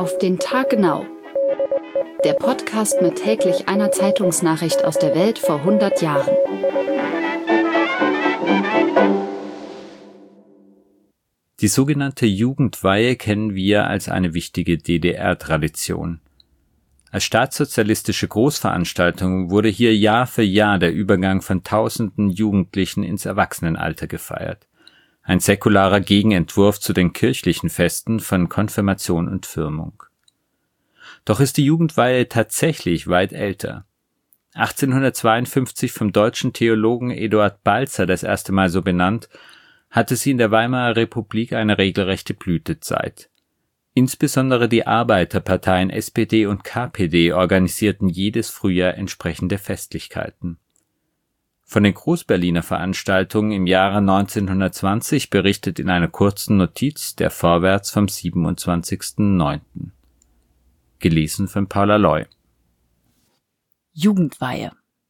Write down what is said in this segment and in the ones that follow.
Auf den Tag genau. Der Podcast mit täglich einer Zeitungsnachricht aus der Welt vor 100 Jahren. Die sogenannte Jugendweihe kennen wir als eine wichtige DDR-Tradition. Als staatssozialistische Großveranstaltung wurde hier Jahr für Jahr der Übergang von tausenden Jugendlichen ins Erwachsenenalter gefeiert. Ein säkularer Gegenentwurf zu den kirchlichen Festen von Konfirmation und Firmung. Doch ist die Jugendweihe tatsächlich weit älter. 1852 vom deutschen Theologen Eduard Balzer das erste Mal so benannt, hatte sie in der Weimarer Republik eine regelrechte Blütezeit. Insbesondere die Arbeiterparteien SPD und KPD organisierten jedes Frühjahr entsprechende Festlichkeiten. Von den Großberliner Veranstaltungen im Jahre 1920 berichtet in einer kurzen Notiz der Vorwärts vom 27.09. Gelesen von Paula Loy. Jugendweihe.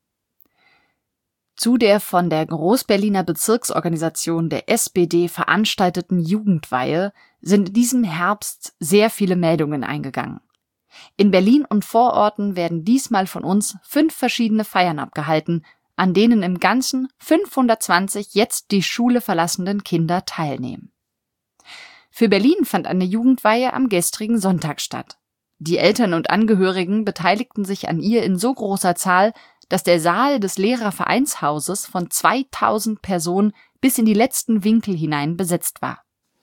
Zu der von der Großberliner Bezirksorganisation der SPD veranstalteten Jugendweihe sind in diesem Herbst sehr viele Meldungen eingegangen. In Berlin und Vororten werden diesmal von uns 5 verschiedene Feiern abgehalten, an denen im Ganzen 520 jetzt die Schule verlassenden Kinder teilnehmen. Für Berlin fand eine Jugendweihe am gestrigen Sonntag statt. Die Eltern und Angehörigen beteiligten sich an ihr in so großer Zahl, dass der Saal des Lehrervereinshauses von 2000 Personen bis in die letzten Winkel hinein besetzt war.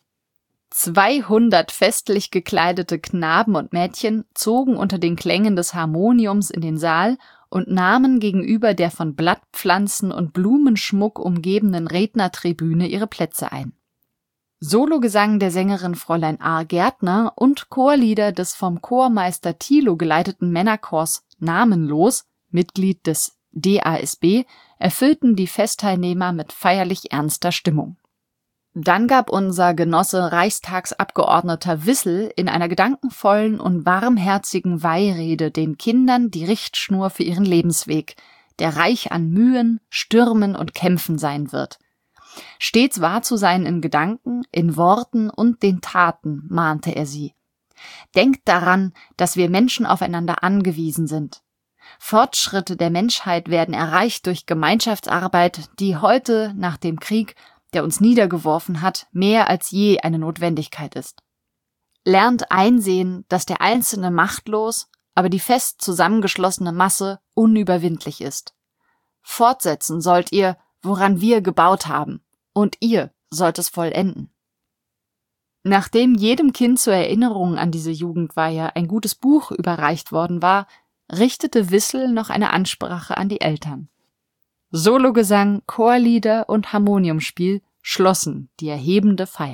200 festlich gekleidete Knaben und Mädchen zogen unter den Klängen des Harmoniums in den Saal und nahmen gegenüber der von Blattpflanzen und Blumenschmuck umgebenen Rednertribüne ihre Plätze ein. Sologesang der Sängerin Fräulein A. Gärtner und Chorlieder des vom Chormeister Thilo geleiteten Männerchors Namenlos, Mitglied des DASB, erfüllten die Festteilnehmer mit feierlich ernster Stimmung. Dann gab unser Genosse Reichstagsabgeordneter Wissel in einer gedankenvollen und warmherzigen Weihrede den Kindern die Richtschnur für ihren Lebensweg, der reich an Mühen, Stürmen und Kämpfen sein wird. Stets wahr zu sein in Gedanken, in Worten und den Taten, mahnte er sie. Denkt daran, dass wir Menschen aufeinander angewiesen sind. Fortschritte der Menschheit werden erreicht durch Gemeinschaftsarbeit, die heute nach dem Krieg, der uns niedergeworfen hat, mehr als je eine Notwendigkeit ist. Lernt einsehen, dass der Einzelne machtlos, aber die fest zusammengeschlossene Masse unüberwindlich ist. Fortsetzen sollt ihr, woran wir gebaut haben, und ihr sollt es vollenden. Nachdem jedem Kind zur Erinnerung an diese Jugendweihe ein gutes Buch überreicht worden war, richtete Wissel noch eine Ansprache an die Eltern. Sologesang, Chorlieder und Harmoniumspiel schlossen die erhebende Feier.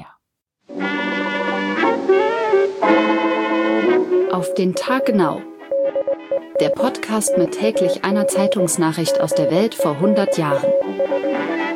Auf den Tag genau. Der Podcast mit täglich einer Zeitungsnachricht aus der Welt vor 100 Jahren.